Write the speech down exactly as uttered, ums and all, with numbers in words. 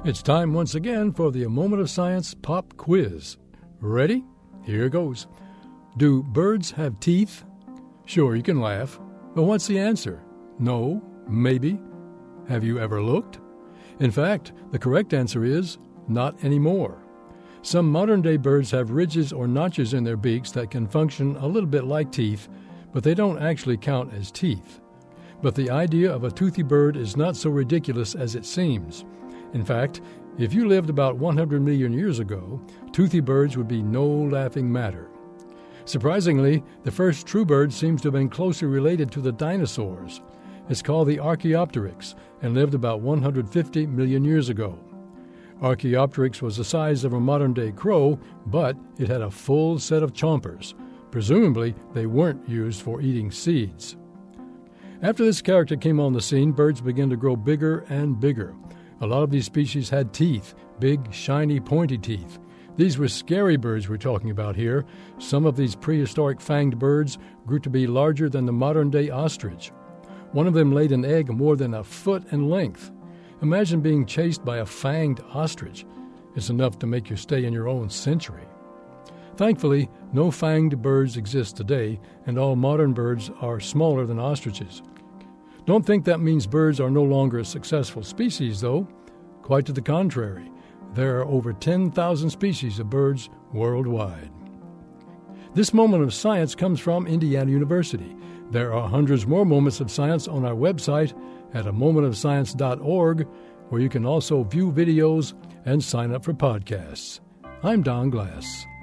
It's time once again for the A Moment of Science pop quiz. Ready? Here goes. Do birds have teeth? Sure, you can laugh. But what's the answer? No? Maybe? Have you ever looked? In fact, the correct answer is not anymore. Some modern-day birds have ridges or notches in their beaks that can function a little bit like teeth, but they don't actually count as teeth. But the idea of a toothy bird is not so ridiculous as it seems. In fact, if you lived about one hundred million years ago, toothy birds would be no laughing matter. Surprisingly, the first true bird seems to have been closely related to the dinosaurs. It's called the Archaeopteryx and lived about one hundred fifty million years ago. Archaeopteryx was the size of a modern-day crow, but it had a full set of chompers. Presumably, they weren't used for eating seeds. After this character came on the scene, birds began to grow bigger and bigger. A lot of these species had teeth, big, shiny, pointy teeth. These were scary birds we're talking about here. Some of these prehistoric fanged birds grew to be larger than the modern-day ostrich. One of them laid an egg more than a foot in length. Imagine being chased by a fanged ostrich. It's enough to make you stay in your own century. Thankfully, no fanged birds exist today, and all modern birds are smaller than ostriches. Don't think that means birds are no longer a successful species, though. Quite to the contrary. There are over ten thousand species of birds worldwide. This moment of science comes from Indiana University. There are hundreds more moments of science on our website at a moment of science dot org, where you can also view videos and sign up for podcasts. I'm Don Glass.